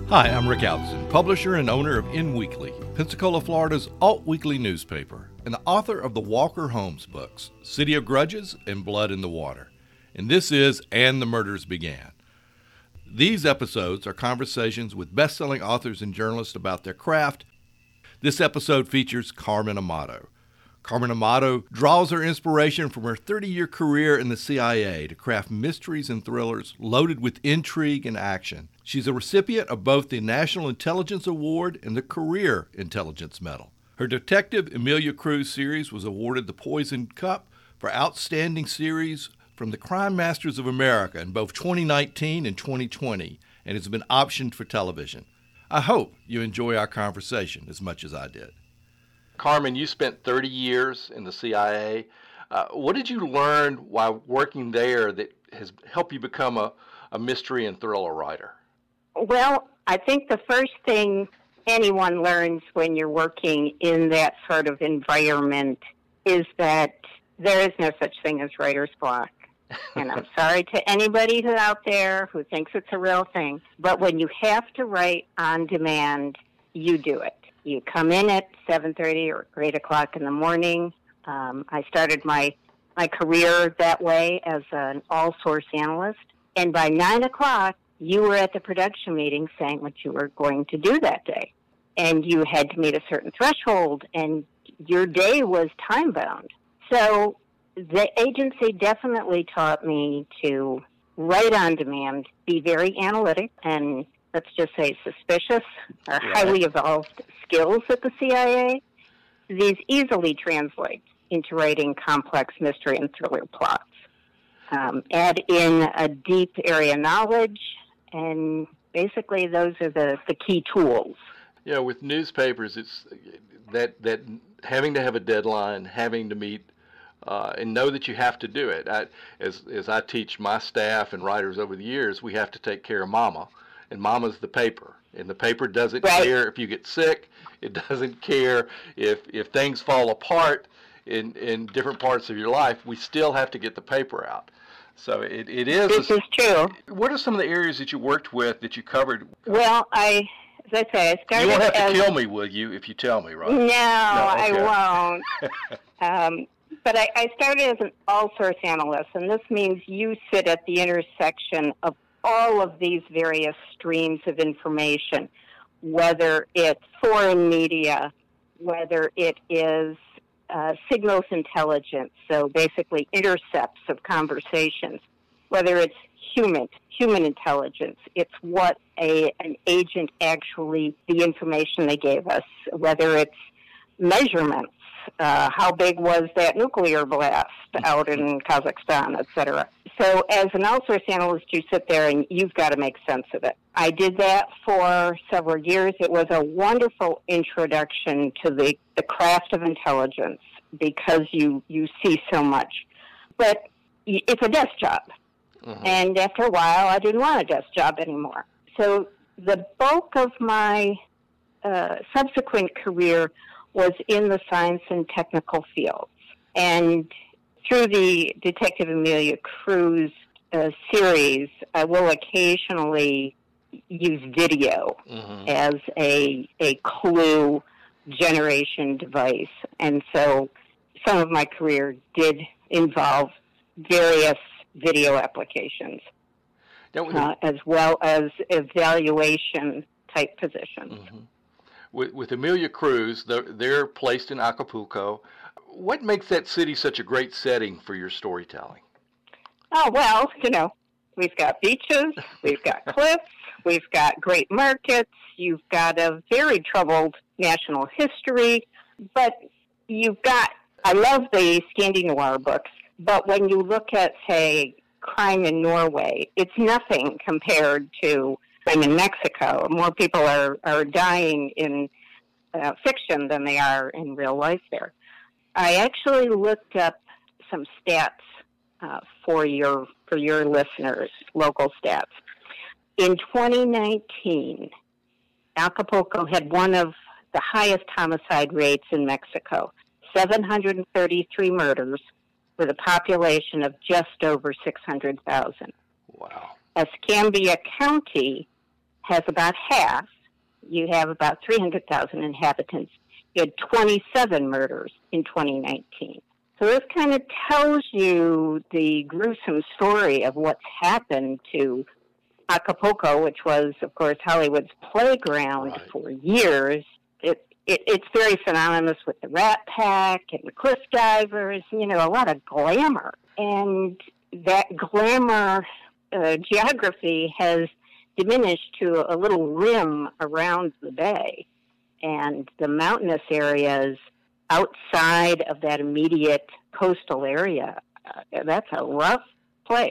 Hi, I'm Rick Allison, publisher and owner of In Weekly, Pensacola, Florida's alt-weekly newspaper, and the author of the Walker Holmes books, City of Grudges and Blood in the Water. And this is And the Murders Began. These episodes are conversations with best-selling authors and journalists about their craft. This episode features Carmen Amado. Carmen Amado draws her inspiration from her 30-year career in the CIA to craft mysteries and thrillers loaded with intrigue and action. She's a recipient of both the National Intelligence Award and the Career Intelligence Medal. Her Detective Emilia Cruz series was awarded the Poison Cup for Outstanding Series from the Crime Masters of America in both 2019 and 2020, and has been optioned for television. I hope you enjoy our conversation as much as I did. Carmen, you spent 30 years in the CIA. What did you learn while working there that has helped you become a mystery and thriller writer? Well, I think the first thing anyone learns when you're working in that sort of environment is that there is no such thing as writer's block. And I'm sorry to anybody who's out there who thinks it's a real thing, but when you have to write on demand, you do it. You come in at 7:30 or 8 o'clock in the morning. I started my career that way as an all-source analyst. And by 9 o'clock, you were at the production meeting saying what you were going to do that day. And you had to meet a certain threshold, and your day was time-bound. So the agency definitely taught me to write on demand, be very analytic, and let's just say suspicious or highly evolved skills at the CIA. These easily translate into writing complex mystery and thriller plots. Add in a deep area knowledge, and basically those are the key tools. Yeah, with newspapers, it's that having to have a deadline, having to meet, and know that you have to do it. As I teach my staff and writers over the years, we have to take care of Mama. And Mama's the paper, and the paper doesn't care if you get sick. It doesn't care if things fall apart in different parts of your life. We still have to get the paper out. So it is. This is true. What are some of the areas that you worked with that you covered? Well, as I say, I started. You won't have to kill me, will you, if you tell me, right? No, okay. I won't. But I started as an all-source analyst, and this means you sit at the intersection of all of these various streams of information, whether it's foreign media, whether it is signals intelligence, so basically intercepts of conversations, whether it's human intelligence, it's what an agent actually, the information they gave us, whether it's measurements, how big was that nuclear blast out in Kazakhstan, et cetera. So as an all-source analyst, you sit there and you've got to make sense of it. I did that for several years. It was a wonderful introduction to the craft of intelligence because you see so much. But it's a desk job. Mm-hmm. And after a while, I didn't want a desk job anymore. So the bulk of my subsequent career was in the science and technical fields. And through the Detective Emilia Cruz series, I will occasionally use video as a clue generation device. And so some of my career did involve various video applications, as well as evaluation type positions. Mm-hmm. With Emilia Cruz, they're placed in Acapulco. What makes that city such a great setting for your storytelling? Oh, well, we've got beaches, we've got cliffs, we've got great markets, you've got a very troubled national history, but I love the Scandinavian books, but when you look at, say, crime in Norway, it's nothing compared to crime in Mexico. More people are dying in fiction than they are in real life there. I actually looked up some stats for your listeners, local stats. In 2019, Acapulco had one of the highest homicide rates in Mexico, 733 murders with a population of just over 600,000. Wow. Escambia County has about half. You have about 300,000 inhabitants. You had 27 murders in 2019. So this kind of tells you the gruesome story of what's happened to Acapulco, which was, of course, Hollywood's playground for years. It's very synonymous with the Rat Pack and the cliff divers, a lot of glamour. And that glamour geography has diminished to a little rim around the bay. And the mountainous areas outside of that immediate coastal area, that's a rough place.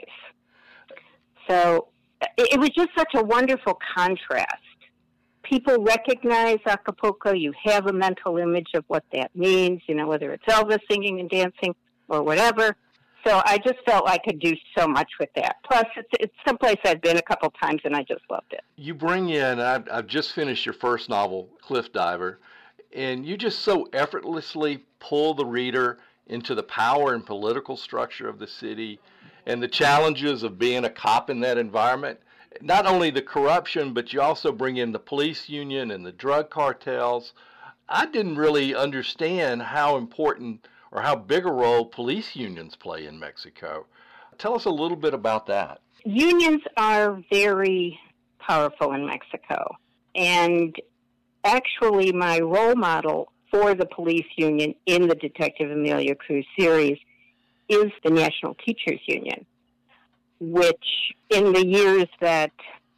So it was just such a wonderful contrast. People recognize Acapulco. You have a mental image of what that means, whether it's Elvis singing and dancing or whatever. So I just felt I could do so much with that. Plus, it's someplace I've been a couple times, and I just loved it. You bring in, I've just finished your first novel, Cliff Diver, and you just so effortlessly pull the reader into the power and political structure of the city and the challenges of being a cop in that environment. Not only the corruption, but you also bring in the police union and the drug cartels. I didn't really understand how important or how big a role police unions play in Mexico. Tell us a little bit about that. Unions are very powerful in Mexico. And actually, my role model for the police union in the Detective Emilia Cruz series is the National Teachers Union, which in the years that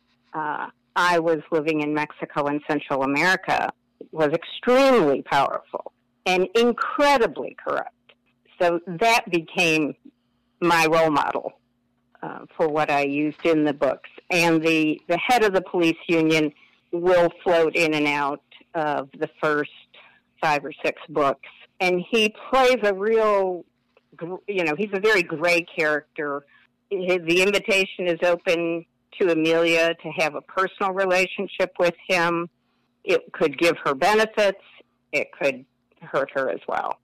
I was living in Mexico and Central America was extremely powerful and incredibly corrupt. So that became my role model for what I used in the books. And the head of the police union will float in and out of the first 5 or 6 books. And he plays a real, he's a very gray character. The invitation is open to Emilia to have a personal relationship with him. It could give her benefits. It could hurt her as well.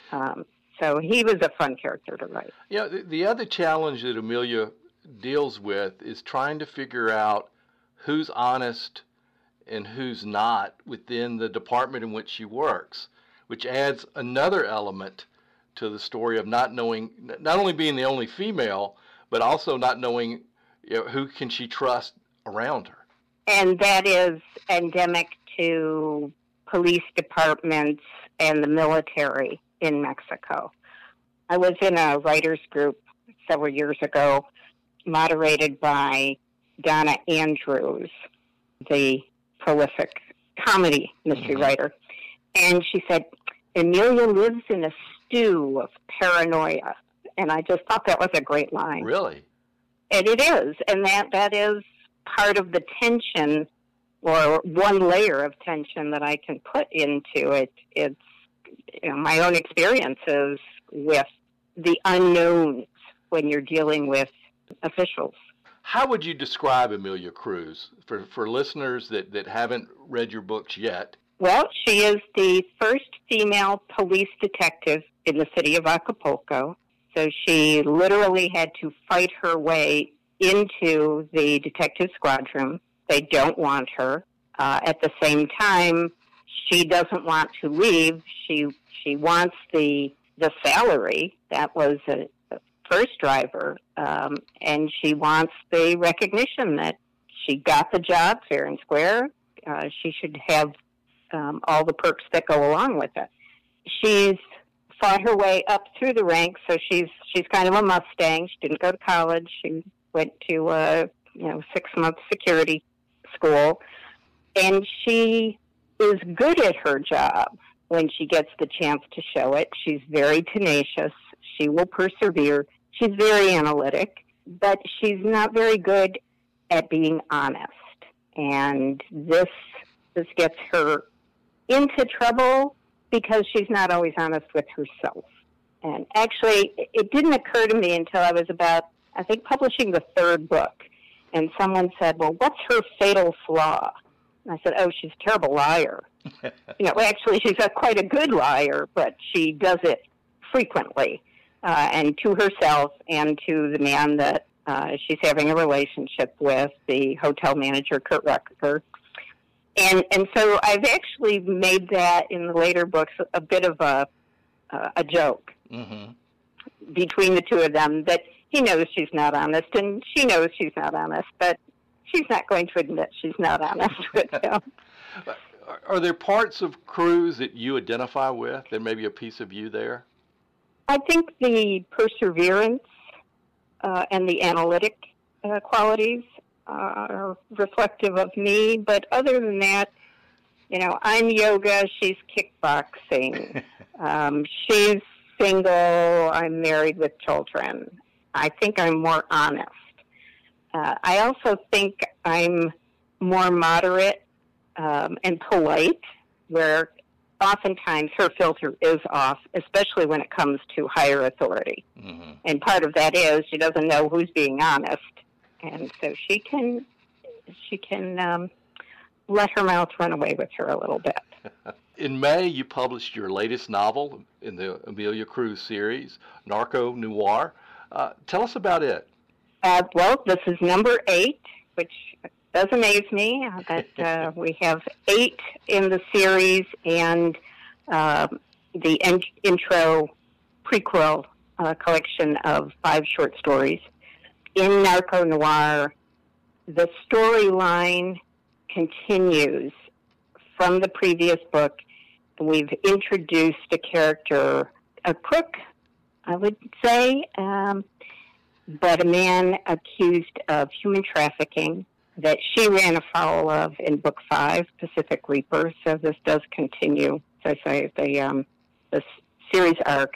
So he was a fun character to write. The other challenge that Emilia deals with is trying to figure out who's honest and who's not within the department in which she works, which adds another element to the story of not knowing, not only being the only female, but also not knowing who can she trust around her. And that is endemic to police departments and the military in Mexico. I was in a writers group several years ago, moderated by Donna Andrews, the prolific comedy mystery writer. And she said, Emilia lives in a stew of paranoia. And I just thought that was a great line. Really? And it is. And that is part of the tension, or one layer of tension that I can put into it. It's my own experiences with the unknowns when you're dealing with officials. How would you describe Emilia Cruz for listeners that haven't read your books yet? Well, she is the first female police detective in the city of Acapulco. So she literally had to fight her way into the detective squadron. They don't want her. At the same time, she doesn't want to leave. She wants the salary. That was a first driver. And she wants the recognition that she got the job fair and square. She should have all the perks that go along with it. She's fought her way up through the ranks, so she's kind of a Mustang. She didn't go to college. She went to a 6-month security school, and she is good at her job when she gets the chance to show it. She's very tenacious. She will persevere. She's very analytic, but she's not very good at being honest. And this gets her into trouble because she's not always honest with herself. And actually, it didn't occur to me until I was about, I think, publishing the 3rd book. And someone said, well, what's her fatal flaw? And I said, oh, she's a terrible liar. Actually, she's quite a good liar, but she does it frequently, and to herself and to the man that she's having a relationship with the hotel manager, Kurt Rucker. And so I've actually made that in the later books a bit of a joke between the two of them, that he knows she's not honest and she knows she's not honest, but she's not going to admit she's not honest with him. Are there parts of Cruz that you identify with? There may be a piece of you there? I think the perseverance and the analytic qualities are reflective of me, but other than that, you know, I'm yoga, she's kickboxing. She's single, I'm married with children. I think I'm more honest. I also think I'm more moderate and polite, where oftentimes her filter is off, especially when it comes to higher authority. And part of that is she doesn't know who's being honest, and so she can let her mouth run away with her a little bit. In May, you published your latest novel in the Emilia Cruz series, Narco Noir. Tell us about it. Well, this is number 8, which does amaze me that we have 8 in the series, and the intro prequel collection of 5 short stories. In Narco Noir, the storyline continues from the previous book. We've introduced a character, a crook, I would say, but a man accused of human trafficking that she ran afoul of in Book 5, Pacific Reaper. So this does continue, as I say, the series arc.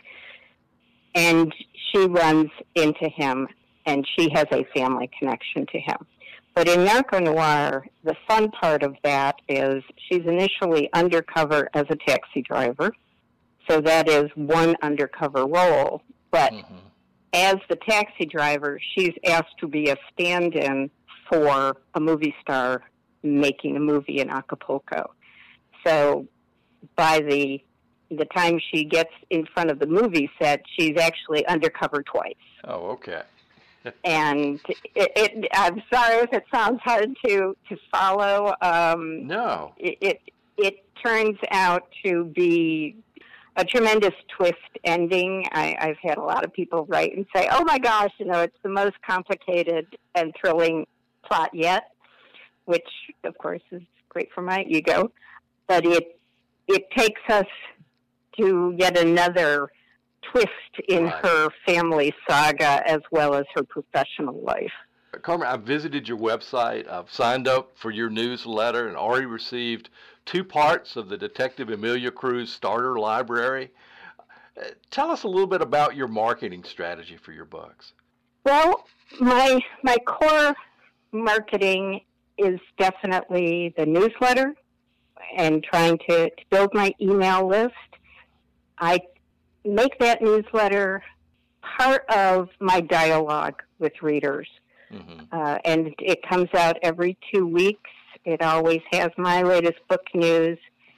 And she runs into him, and she has a family connection to him. But in Narco Noir, the fun part of that is she's initially undercover as a taxi driver. So that is one undercover role. But as the taxi driver, she's asked to be a stand-in for a movie star making a movie in Acapulco. So by the time she gets in front of the movie set, she's actually undercover twice. Oh, okay. And I'm sorry if it sounds hard to follow. No. It turns out to be a tremendous twist ending. I've had a lot of people write and say, oh my gosh, you know, it's the most complicated and thrilling plot yet, which of course is great for my ego. But it takes us to yet another twist in her family saga as well as her professional life. Carmen, I visited your website. I've signed up for your newsletter and already received 2 parts of the Detective Emilia Cruz Starter Library. Tell us a little bit about your marketing strategy for your books. Well, my core marketing is definitely the newsletter and trying to build my email list. I make that newsletter part of my dialogue with readers. And it comes out every 2 weeks. It always has my latest book news,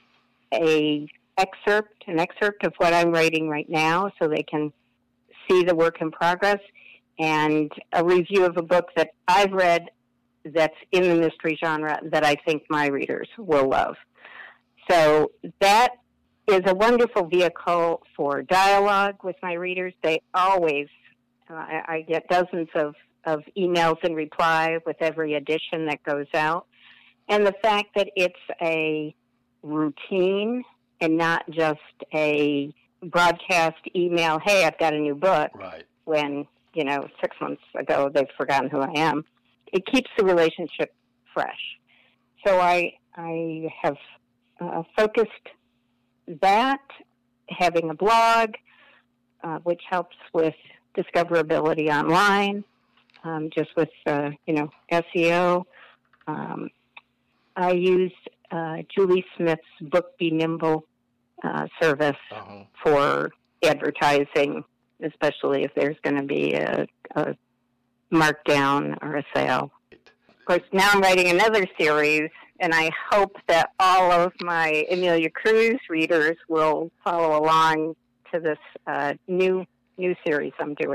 an excerpt of what I'm writing right now so they can see the work in progress, and a review of a book that I've read that's in the mystery genre that I think my readers will love. So that is a wonderful vehicle for dialogue with my readers. They always, I get dozens of emails in reply with every edition that goes out. And the fact that it's a routine and not just a broadcast email, hey, I've got a new book, when, 6 months ago they've forgotten who I am. It keeps the relationship fresh. So I have focused that, having a blog, which helps with discoverability online, just with, SEO. I use Julie Smith's Book Be Nimble service for advertising, especially if there's going to be a markdown or a sale. Of course, now I'm writing another series, and I hope that all of my Emilia Cruz readers will follow along to this new series I'm doing.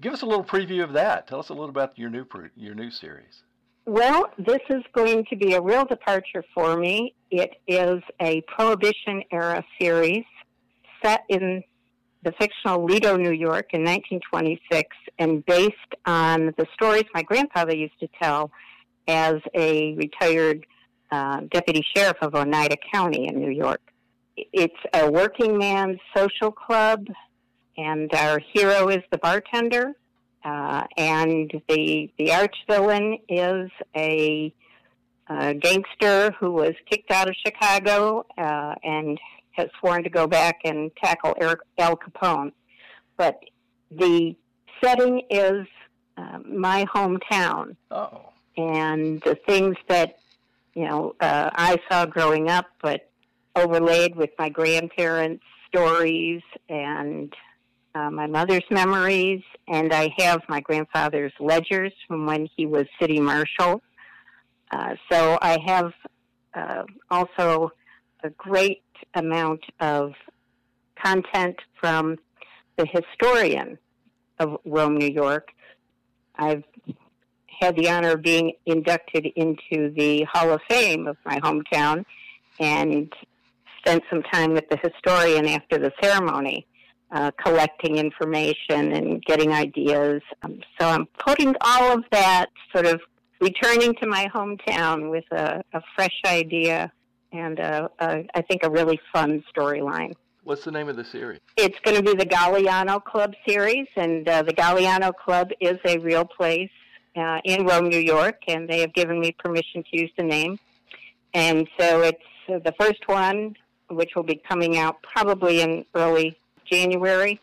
Give us a little preview of that. Tell us a little about your new series. Well, this is going to be a real departure for me. It is a Prohibition-era series set in the fictional Lido, New York in 1926 and based on the stories my grandfather used to tell as a retired deputy sheriff of Oneida County in New York. It's a working man's social club, and our hero is the bartender. And the arch villain is a gangster who was kicked out of Chicago and has sworn to go back and tackle Al Capone. But the setting is my hometown. Oh. And the things that, I saw growing up, but overlaid with my grandparents' stories and my mother's memories, and I have my grandfather's ledgers from when he was city marshal. So I have also a great amount of content from the historian of Rome, New York. I've had the honor of being inducted into the Hall of Fame of my hometown and spent some time with the historian after the ceremony. Collecting information and getting ideas. So I'm putting all of that, sort of returning to my hometown with a fresh idea and I think a really fun storyline. What's the name of the series? It's going to be the Galliano Club series, and the Galliano Club is a real place in Rome, New York, and they have given me permission to use the name. And so it's the first one, which will be coming out probably in early January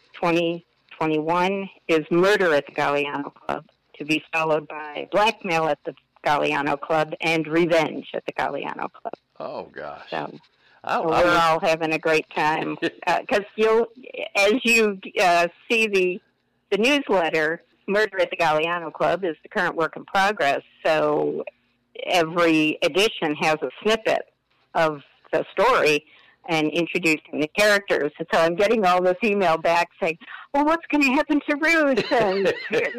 2021, is Murder at the Galliano Club, to be followed by Blackmail at the Galliano Club and Revenge at the Galliano Club. Oh, gosh. So we're all having a great time. Because as you see the newsletter, Murder at the Galliano Club is the current work in progress. So every edition has a snippet of the story and introducing the characters. And so I'm getting all this email back saying, well, what's going to happen to Ruth? And,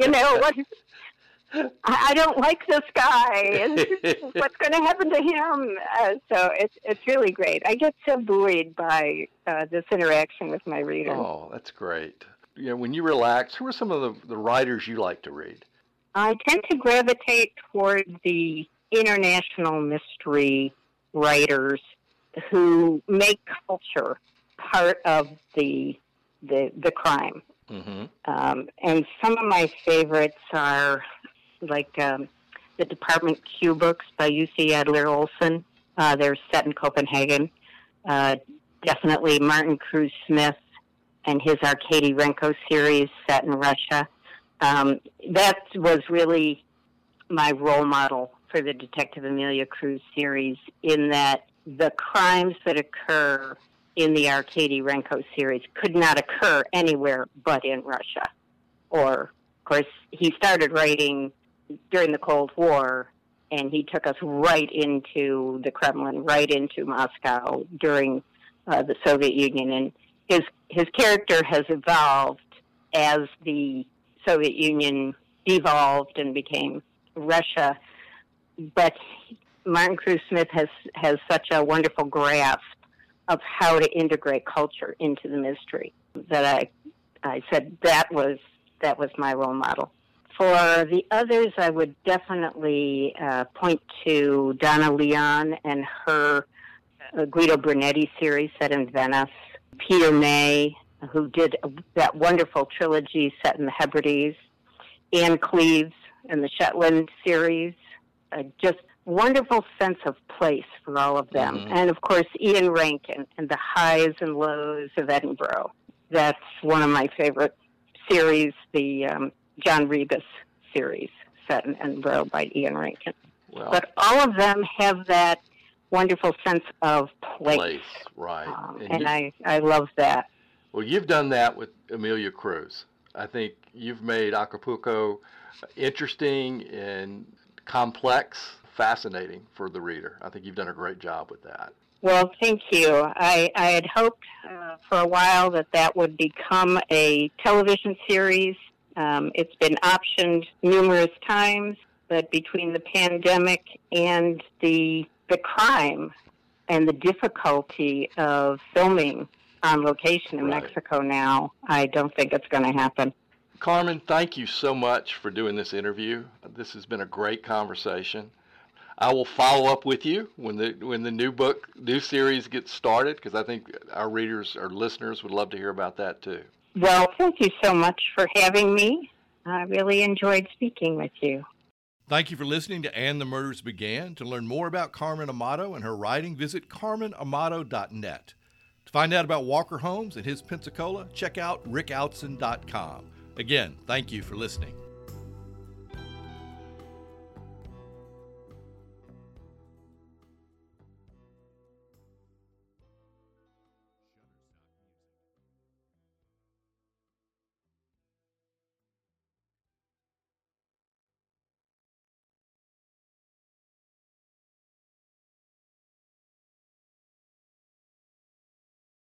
I don't like this guy. And what's going to happen to him? So it's really great. I get so buoyed by this interaction with my readers. Oh, that's great. When you relax, who are some of the writers you like to read? I tend to gravitate toward the international mystery writers who make culture part of the crime. Mm-hmm. And some of my favorites are like the Department Q books by U.C. Adler Olson. They're set in Copenhagen. Definitely Martin Cruz Smith and his Arkady Renko series set in Russia. That was really my role model for the Detective Amelia Cruz series, in that the crimes that occur in the Arkady Renko series could not occur anywhere but in Russia. Or, of course, he started writing during the Cold War, and he took us right into the Kremlin, right into Moscow during the Soviet Union. And his character has evolved as the Soviet Union devolved and became Russia. But Martin Cruz Smith has such a wonderful grasp of how to integrate culture into the mystery that I said that was my role model. For the others, I would definitely point to Donna Leon and her Guido Brunetti series set in Venice. Peter May, who did that wonderful trilogy set in the Hebrides. Anne Cleves and the Shetland series. Just wonderful sense of place for all of them. Mm-hmm. And, of course, Ian Rankin and the highs and lows of Edinburgh. That's one of my favorite series, the John Rebus series set in Edinburgh by Ian Rankin. Well, but all of them have that wonderful sense of place. Right. And I love that. Well, you've done that with Amelia Cruz. I think you've made Acapulco interesting and complex, fascinating for the reader. I think you've done a great job with that. Well, thank you. I had hoped for a while that would become a television series. It's been optioned numerous times, but between the pandemic and the crime and the difficulty of filming on location in Mexico now, I don't think it's going to happen. Carmen, thank you so much for doing this interview. This has been a great conversation. I will follow up with you when the new series gets started, because I think our readers, our listeners would love to hear about that too. Well, thank you so much for having me. I really enjoyed speaking with you. Thank you for listening to And the Murders Began. To learn more about Carmen Amato and her writing, visit carmenamato.net. To find out about Walker Holmes and his Pensacola, check out rickoutson.com. Again, thank you for listening.